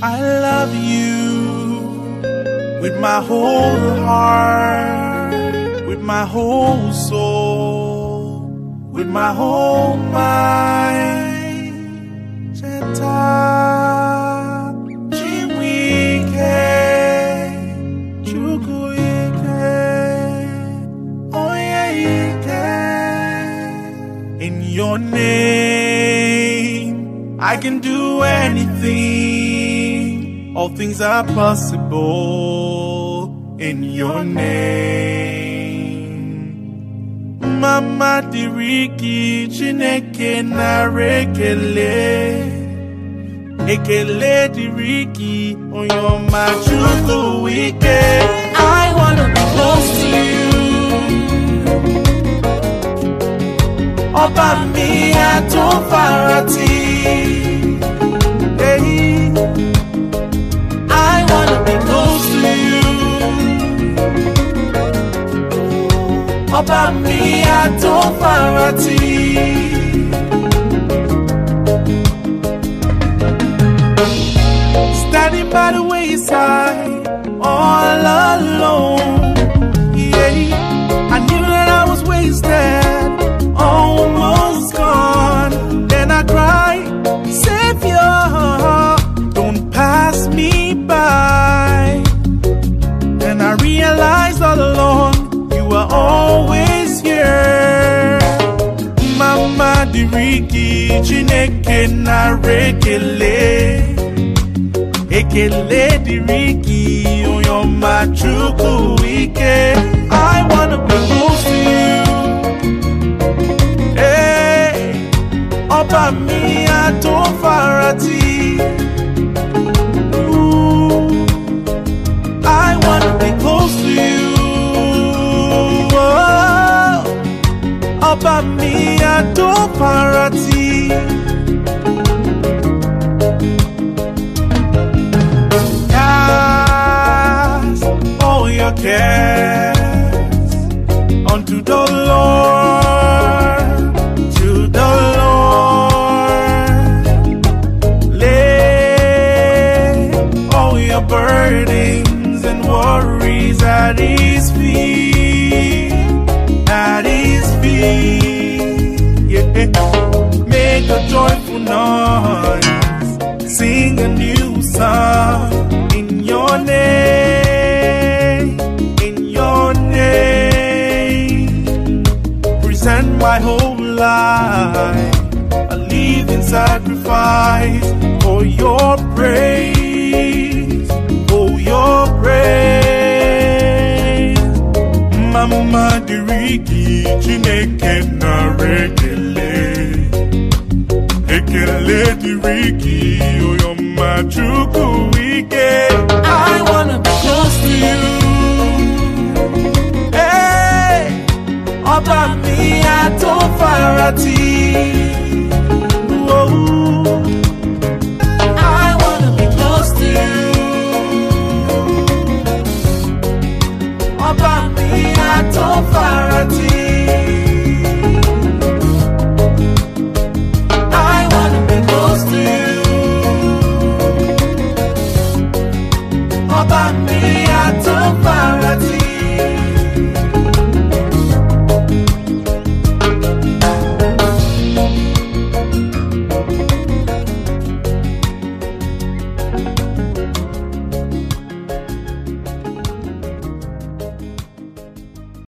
I love you with my whole heart, with my whole soul, with my whole mind. Cheta, Chimwike, Chukwuike, Onyeka. In your name, I can do anything. All things are possible in your name. Mama diriki Chineke narekele. Ekele diriki Onyoma Chukwuike. I wanna be close to you. Oba mi atofarati. I wanna be close to you. Oba mi atofarati. Standing by the wayside, all alone. Yeah, I knew that I was wasted, almost gone. Then I cried, Savior, don't pass me by. And I realized all along, you were always here. Mama diriki Chineke narekele. Ekele diriki Onyoma Chukwuike. I wanna be close to you. Hey, Oba mi atofarati. I wanna be close to you. Oh, Oba mi atofarati. Cast all your cares unto the Lord, to the Lord. Lay all your burdens and worries at His feet, at His feet. Yeah. Make a joyful noise, sing a new song in your name, in your name. Present my whole life, a living sacrifice for your praise, for your praise. Mama diriki Chineke narekele. Ekele diriki Onyoma Chukwuike. I wanna be close to you. Hey, Oba mi atofarati. I wanna be close to you. Oba mi atofarati.